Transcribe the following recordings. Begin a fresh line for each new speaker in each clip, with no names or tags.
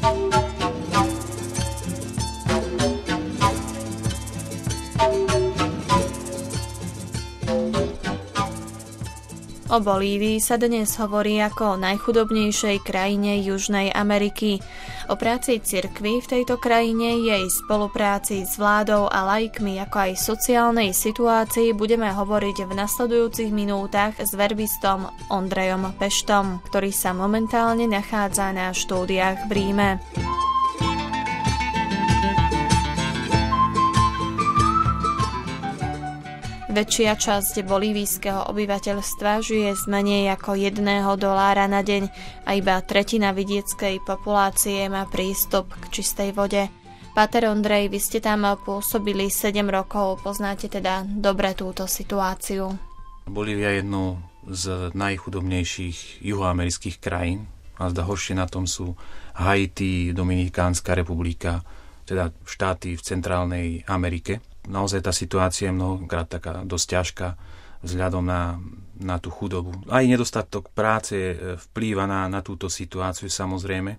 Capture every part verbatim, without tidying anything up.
O Bolívii sa dnes hovorí ako o najchudobnejšej krajine Južnej Ameriky. O práci cirkvi v tejto krajine, jej spolupráci s vládou a laikmi, ako aj sociálnej situácii budeme hovoriť v nasledujúcich minútach s verbistom Ondrejom Peštom, ktorý sa momentálne nachádza na štúdiách v Ríme. Väčšia časť bolívijského obyvateľstva žije z menej ako jedného dolára na deň a iba tretina vidieckej populácie má prístup k čistej vode. Páter Ondrej, vy ste tam pôsobili sedem rokov, poznáte teda dobre túto situáciu.
Bolívia je jednou z najchudobnejších juhoamerických krajín a zda horšie na tom sú Haiti, Dominikánska republika, teda štáty v Centrálnej Amerike. Naozaj tá situácia je mnohokrát taká dosť ťažká vzhľadom na, na tú chudobu. Aj nedostatok práce vplýva na, na túto situáciu samozrejme,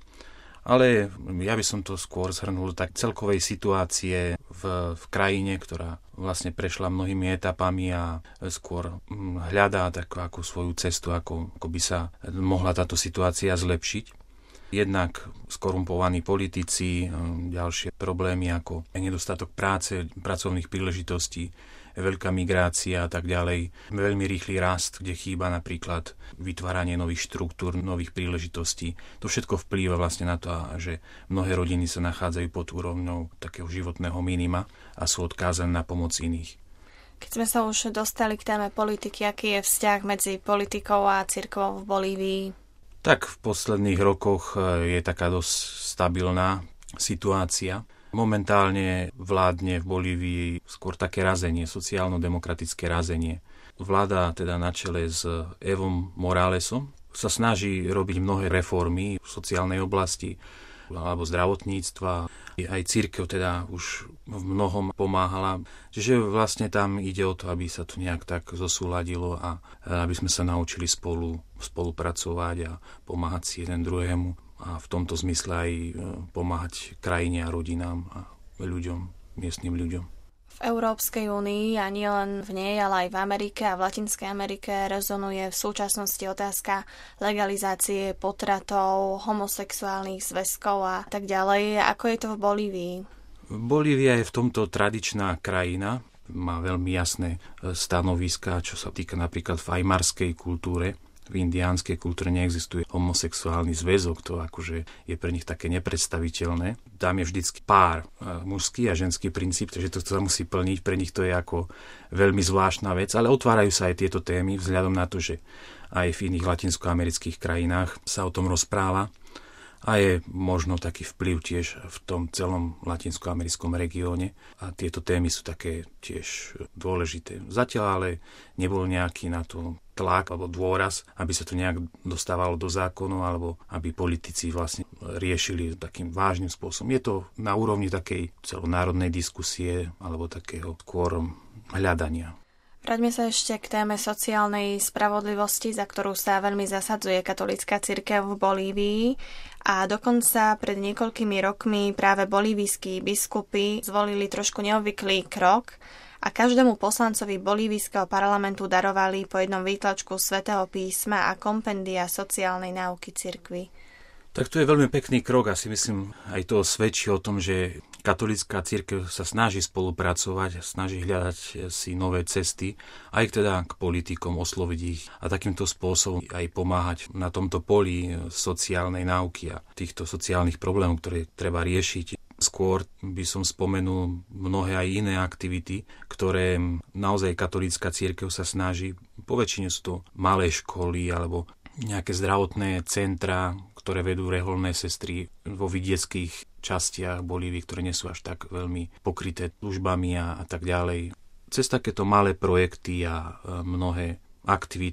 ale ja by som to skôr zhrnul tak celkovej situácie v, v krajine, ktorá vlastne prešla mnohými etapami a skôr hľadá takú ako svoju cestu, ako, ako by sa mohla táto situácia zlepšiť. Jednak skorumpovaní politici, ďalšie problémy ako nedostatok práce, pracovných príležitostí, veľká migrácia a tak ďalej. Veľmi rýchly rast, kde chýba napríklad vytváranie nových štruktúr, nových príležitostí. To všetko vplýva vlastne na to, že mnohé rodiny sa nachádzajú pod úrovňou takého životného minima a sú odkázané na pomoc iných.
Keď sme sa už dostali k téme politiky, aký je vzťah medzi politikou a cirkvou v Bolívii?
Tak v posledných rokoch je taká dosť stabilná situácia. Momentálne vládne v Bolívii skôr také razenie, sociálno-demokratické razenie. Vláda teda na čele s Evom Moralesom sa snaží robiť mnohé reformy v sociálnej oblasti alebo zdravotníctva. Aj cirkev teda už v mnohom pomáhala. Čiže vlastne tam ide o to, aby sa to nejak tak zosúladilo a aby sme sa naučili spolu spolupracovať a pomáhať si jeden druhému a v tomto zmysle aj pomáhať krajine a rodinám a ľuďom, miestnym ľuďom.
V Európskej únii a nielen v nej, ale aj v Amerike a v Latinskej Amerike rezonuje v súčasnosti otázka legalizácie potratov, homosexuálnych zväzkov a tak ďalej. Ako je to v Bolívii?
Bolívia je v tomto tradičná krajina, má veľmi jasné stanoviská, čo sa týka napríklad v ajmarskej kultúre. V indiánskej kultúre neexistuje homosexuálny zväzok, to akože je pre nich také nepredstaviteľné. Tam je vždycky pár, mužský a ženský princíp, takže to sa musí plniť, pre nich to je ako veľmi zvláštna vec, ale otvárajú sa aj tieto témy vzhľadom na to, že aj v iných latinskoamerických krajinách sa o tom rozpráva a je možno taký vplyv tiež v tom celom latinskoamerickom regióne a tieto témy sú také tiež dôležité. Zatiaľ ale nebol nejaký na to tlak alebo dôraz, aby sa to nejak dostávalo do zákonov alebo aby politici vlastne riešili takým vážnym spôsobom. Je to na úrovni takej celonárodnej diskusie alebo takého skôr hľadania.
Vráťme sa ešte k téme sociálnej spravodlivosti, za ktorú sa veľmi zasadzuje katolícka cirkev v Bolívii a dokonca pred niekoľkými rokmi práve bolívijskí biskupy zvolili trošku neobvyklý krok a každému poslancovi bolívijského parlamentu darovali po jednom výtlačku svätého písma a kompendia sociálnej náuky cirkvi.
Tak to je veľmi pekný krok a si myslím, aj to svedčí o tom, že katolícka cirkev sa snaží spolupracovať, snaží hľadať si nové cesty, aj teda k politikom, osloviť ich a takýmto spôsobom aj pomáhať na tomto poli sociálnej náuky a týchto sociálnych problémov, ktoré treba riešiť. Skôr by som spomenul mnohé aj iné aktivity, ktoré naozaj katolícka cirkev sa snaží. Poväčšine sú to malé školy alebo nejaké zdravotné centra, ktoré vedú reholné sestry vo vidieckých častiach Bolívie, ktoré nie sú až tak veľmi pokryté službami a, a tak ďalej. Cez takéto malé projekty a mnohé aktivity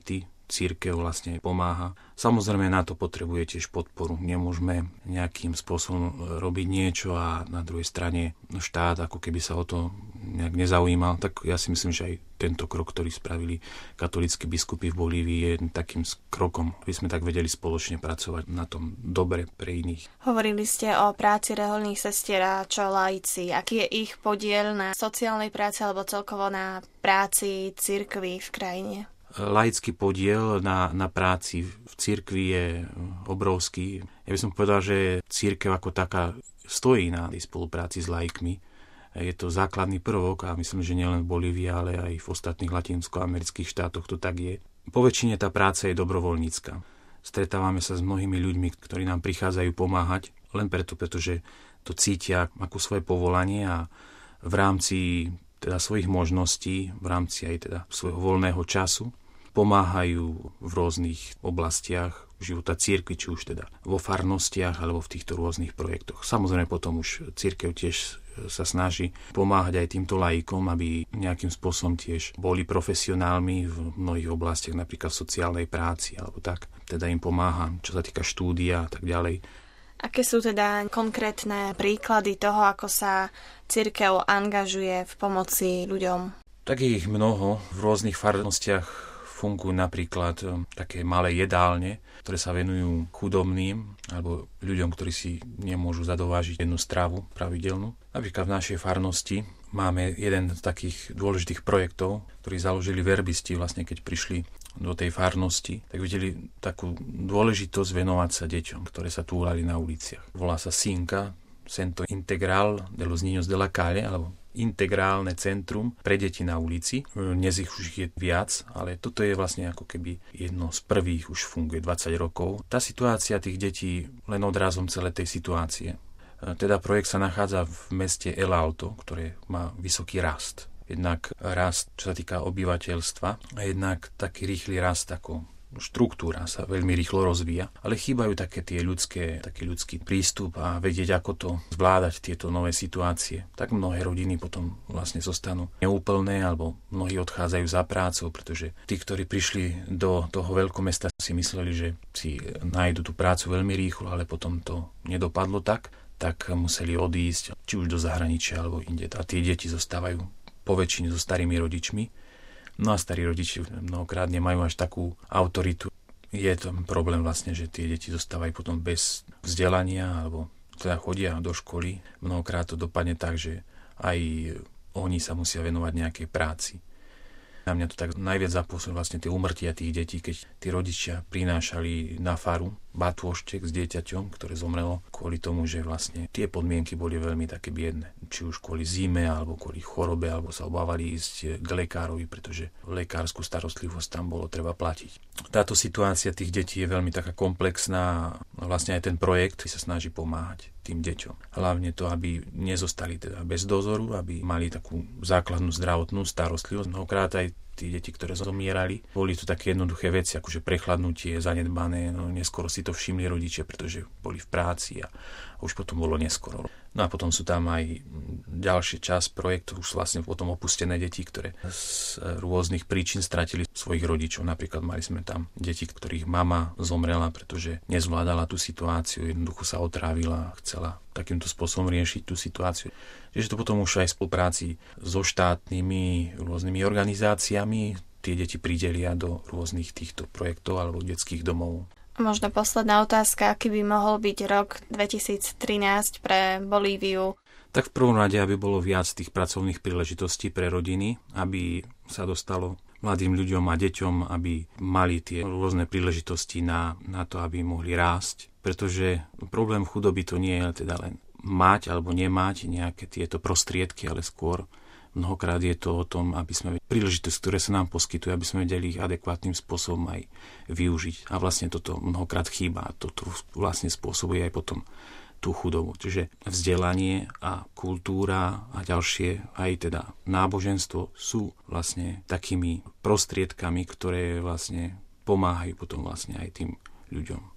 cirkev vlastne pomáha. Samozrejme na to potrebuje tiež podporu. Nemôžeme nejakým spôsobom robiť niečo a na druhej strane štát ako keby sa o to nejak nezaujímal. Tak ja si myslím, že aj tento krok, ktorý spravili katolícki biskupy v Bolívii, je takým krokom, aby sme tak vedeli spoločne pracovať na tom dobre pre iných.
Hovorili ste o práci rehoľných sestier a čo laici. Aký je ich podiel na sociálnej práci alebo celkovo na práci cirkvi v krajine?
Laický podiel na, na práci v cirkvi je obrovský. Ja by som povedal, že cirkev ako taká stojí na tej spolupráci s laikmi. Je to základný prvok a myslím, že nielen v Bolívii, ale aj v ostatných latinskoamerických štátoch to tak je. Po väčšine tá práca je dobrovoľnícka. Stretávame sa s mnohými ľuďmi, ktorí nám prichádzajú pomáhať, len preto, pretože to cítia ako svoje povolanie a v rámci teda svojich možností, v rámci aj teda svojho voľného času pomáhajú v rôznych oblastiach života cirkvi, či už teda vo farnostiach alebo v týchto rôznych projektoch. Samozrejme potom už cirkev tiež sa snaží pomáhať aj týmto laikom, aby nejakým spôsobom tiež boli profesionálmi v mnohých oblastiach, napríklad v sociálnej práci alebo tak. Teda im pomáha, čo sa týka štúdia a tak ďalej.
Aké sú teda konkrétne príklady toho, ako sa cirkev angažuje v pomoci ľuďom?
Tak je ich mnoho. V rôznych farnostiach fungujú napríklad také malé jedálne, ktoré sa venujú chudobným alebo ľuďom, ktorí si nemôžu zadovážiť jednu stravu pravidelnú. Napríklad v našej farnosti máme jeden z takých dôležitých projektov, ktorý založili verbisti, vlastne keď prišli do tej farnosti, tak videli takú dôležitosť venovať sa deťom, ktoré sa túlali na uliciach. Volá sa Cinca, Centro Integral de los Niños de la Calle, alebo integrálne centrum pre deti na ulici. Dnes ich už je viac, ale toto je vlastne ako keby jedno z prvých, už funguje dvadsať rokov. Tá situácia tých detí len odrazom celej tej situácie. Teda projekt sa nachádza v meste El Alto, ktoré má vysoký rast. Jednak rast, čo sa týka obyvateľstva, a jednak taký rýchly rast ako štruktúra sa veľmi rýchlo rozvíja, ale chýbajú také tie ľudské, taký ľudský prístup a vedieť, ako to zvládať tieto nové situácie. Tak mnohé rodiny potom vlastne zostanú neúplné, alebo mnohí odchádzajú za prácou, pretože tí, ktorí prišli do toho veľkomesta, si mysleli, že si nájdu tú prácu veľmi rýchlo, ale potom to nedopadlo tak, tak museli odísť, či už do zahraničia, alebo inde. A tie deti zostávajú poväčšine so starými rodičmi. No a starí rodiči mnohokrát nemajú až takú autoritu. Je to problém vlastne, že tie deti zostávajú potom bez vzdelania alebo teda chodia do školy. Mnohokrát to dopadne tak, že aj oni sa musia venovať nejakej práci. Na mňa to tak najviac zapôsobilo vlastne tie úmrtia tých detí, keď tí rodičia prinášali na faru batôštek s dieťaťom, ktoré zomrelo kvôli tomu, že vlastne tie podmienky boli veľmi také biedne. Či už kvôli zime, alebo kvôli chorobe, alebo sa obávali ísť k lekárovi, pretože lekárskú starostlivosť tam bolo treba platiť. Táto situácia tých detí je veľmi taká komplexná a vlastne aj ten projekt sa snaží pomáhať tým deťom. Hlavne to, aby nezostali teda bez dozoru, aby mali takú základnú zdravotnú starostlivosť. Mnohokrát aj tí deti, ktoré zomierali, boli to také jednoduché veci, akože prechladnutie, zanedbané, no neskoro si to všimli rodičia, pretože boli v práci a už potom bolo neskoro. No a potom sú tam aj ďalšie časť projektu, už vlastne potom opustené deti, ktoré z rôznych príčin stratili svojich rodičov. Napríklad mali sme tam deti, ktorých mama zomrela, pretože nezvládala tú situáciu, jednoducho sa otrávila a chcela takýmto spôsobom riešiť tú situáciu. Čiže to potom už aj v spolupráci so štátnymi rôznymi organizáciami tie deti pridelia do rôznych týchto projektov alebo detských domov.
Možno posledná otázka, aký by mohol byť rok dvetisíctrinásť pre Bolíviu?
Tak v prvom rade, aby bolo viac tých pracovných príležitostí pre rodiny, aby sa dostalo mladým ľuďom a deťom, aby mali tie rôzne príležitosti na, na to, aby mohli rásť. Pretože problém chudoby to nie je teda len mať alebo nemať nejaké tieto prostriedky, ale skôr mnohokrát je to o tom, aby sme príležitosti, ktoré sa nám poskytujú, aby sme vedeli ich adekvátnym spôsobom aj využiť. A vlastne toto mnohokrát chýba. Toto vlastne spôsobuje aj potom tú chudobu. Čiže vzdelanie a kultúra a ďalšie, aj teda náboženstvo sú vlastne takými prostriedkami, ktoré vlastne pomáhajú potom vlastne aj tým ľuďom.